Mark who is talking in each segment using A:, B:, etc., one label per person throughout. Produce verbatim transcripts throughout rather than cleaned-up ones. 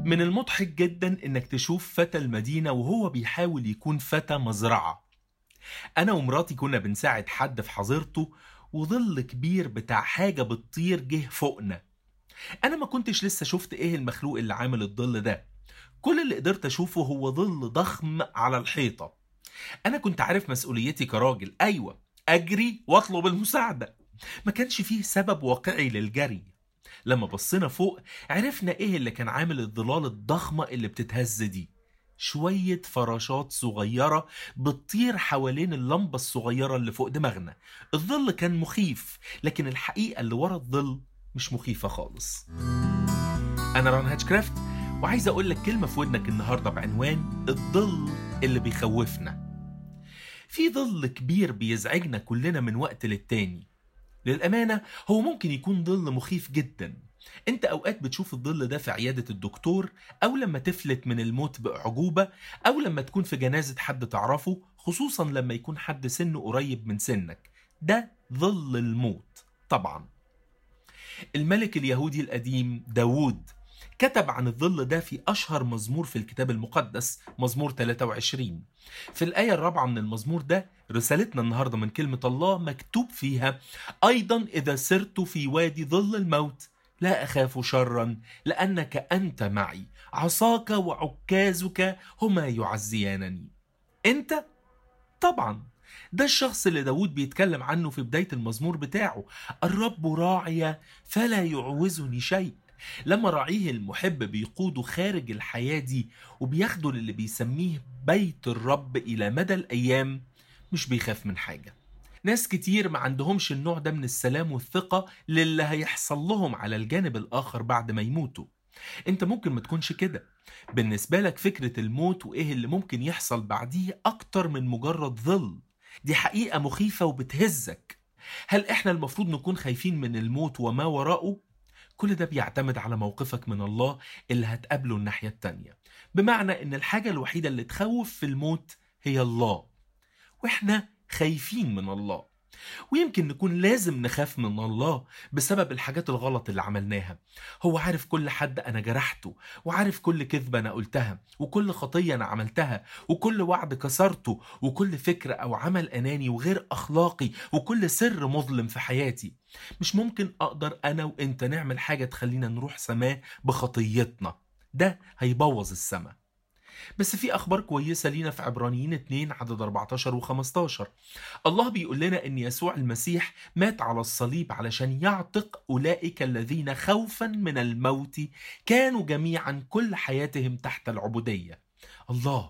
A: من المضحك جدا انك تشوف فتى المدينة وهو بيحاول يكون فتى مزرعة. انا ومراتي كنا بنساعد حد في حظيرته، وظل كبير بتاع حاجة بتطير جه فوقنا. انا ما كنتش لسه شفت ايه المخلوق اللي عامل الظل ده، كل اللي قدرت اشوفه هو ظل ضخم على الحيطة. انا كنت عارف مسؤوليتي كراجل، ايوه اجري واطلب المساعدة، ما كانش فيه سبب واقعي للجري. لما بصينا فوق عرفنا ايه اللي كان عامل الظلال الضخمة اللي بتتهز دي، شوية فراشات صغيرة بتطير حوالين اللمبة الصغيرة اللي فوق دماغنا. الظل كان مخيف، لكن الحقيقة اللي ورا الظل مش مخيفة خالص. أنا ران هاتشكرافت، وعايز أقول لك كلمة في ودنك النهاردة بعنوان الظل اللي بيخوفنا. في ظل كبير بيزعجنا كلنا من وقت للتاني. للأمانة هو ممكن يكون ظل مخيف جدا. انت اوقات بتشوف الظل ده في عيادة الدكتور، او لما تفلت من الموت بأعجوبة، او لما تكون في جنازة حد تعرفه، خصوصا لما يكون حد سنه قريب من سنك. ده ظل الموت طبعا. الملك اليهودي القديم داوود كتب عن الظل ده في أشهر مزمور في الكتاب المقدس، مزمور ثلاثة وعشرين. في الآية الرابعة من المزمور ده رسالتنا النهاردة من كلمة الله مكتوب فيها: أيضا إذا سرت في وادي ظل الموت لا أخاف شرا لأنك أنت معي، عصاك وعكازك هما يعزيانني. أنت؟ طبعا ده الشخص اللي داود بيتكلم عنه في بداية المزمور بتاعه: الرب راعي فلا يعوزني شيء. لما راعيه المحب بيقوده خارج الحياة دي وبياخده للي بيسميه بيت الرب إلى مدى الأيام، مش بيخاف من حاجة. ناس كتير ما عندهمش النوع ده من السلام والثقة للي هيحصل لهم على الجانب الآخر بعد ما يموتوا. انت ممكن ما تكونش كده. بالنسبة لك فكرة الموت وإيه اللي ممكن يحصل بعديه أكتر من مجرد ظل. دي حقيقة مخيفة وبتهزك. هل إحنا المفروض نكون خايفين من الموت وما وراءه؟ كل ده بيعتمد على موقفك من الله اللي هتقابله الناحية التانية. بمعنى إن الحاجة الوحيدة اللي تخوف في الموت هي الله، وإحنا خايفين من الله. ويمكن نكون لازم نخاف من الله بسبب الحاجات الغلط اللي عملناها. هو عارف كل حد أنا جرحته، وعارف كل كذبة أنا قلتها، وكل خطية أنا عملتها، وكل وعد كسرته، وكل فكرة أو عمل أناني وغير أخلاقي، وكل سر مظلم في حياتي. مش ممكن أقدر أنا وإنت نعمل حاجة تخلينا نروح سماه بخطيتنا. ده هيبوظ السماء. بس في أخبار كويسة لينا في عبرانيين اتنين عدد أربعتاشر وخمستاشر. الله بيقول لنا إن يسوع المسيح مات على الصليب علشان يعتق أولئك الذين خوفا من الموت كانوا جميعا كل حياتهم تحت العبودية. الله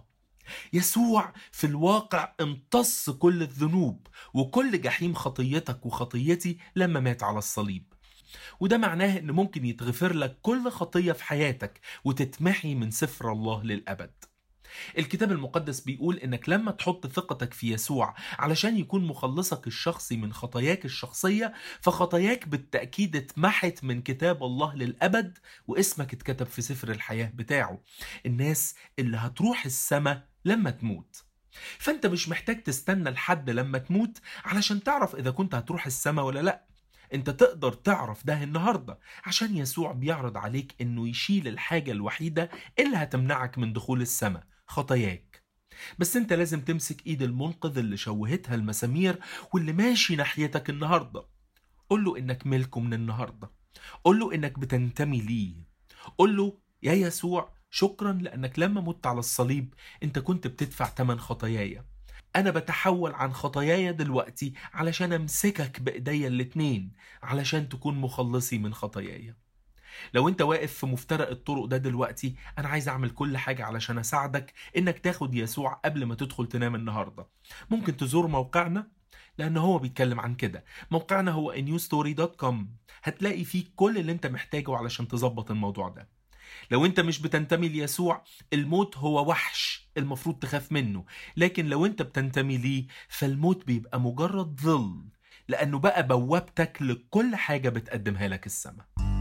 A: يسوع في الواقع امتص كل الذنوب وكل جحيم خطيتك وخطيتي لما مات على الصليب. وده معناه إن ممكن يتغفر لك كل خطية في حياتك وتتمحي من سفر الله للأبد. الكتاب المقدس بيقول إنك لما تحط ثقتك في يسوع علشان يكون مخلصك الشخصي من خطاياك الشخصية، فخطاياك بالتأكيد اتمحت من كتاب الله للأبد، واسمك اتكتب في سفر الحياة بتاعه، الناس اللي هتروح السماء لما تموت. فأنت مش محتاج تستنى لحد لما تموت علشان تعرف إذا كنت هتروح السماء ولا لأ. انت تقدر تعرف ده النهاردة عشان يسوع بيعرض عليك انه يشيل الحاجة الوحيدة اللي هتمنعك من دخول السماء: خطاياك. بس انت لازم تمسك ايد المنقذ اللي شوهتها المسامير واللي ماشي ناحيتك النهاردة. قل له انك ملكه من النهاردة. قل له انك بتنتمي ليه. قل له: يا يسوع، شكرا لانك لما مت على الصليب انت كنت بتدفع ثمن خطاياي. أنا بتحول عن خطاياي دلوقتي علشان أمسكك بإيديا الاتنين علشان تكون مخلصي من خطاياي. لو أنت واقف في مفترق الطرق ده دلوقتي، أنا عايز أعمل كل حاجة علشان أساعدك إنك تاخد يسوع قبل ما تدخل تنام النهاردة. ممكن تزور موقعنا لأنه هو بيتكلم عن كده. موقعنا هو إن يو ستوري دوت كوم. هتلاقي فيه كل اللي أنت محتاجه علشان تظبط الموضوع ده. لو انت مش بتنتمي ليسوع، الموت هو وحش المفروض تخاف منه، لكن لو انت بتنتمي ليه فالموت بيبقى مجرد ظل، لأنه بقى بوابتك لكل حاجة بتقدمها لك السماء.